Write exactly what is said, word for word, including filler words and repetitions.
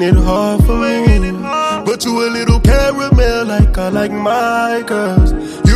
making it hard for me. But you a little caramel like I like my girls.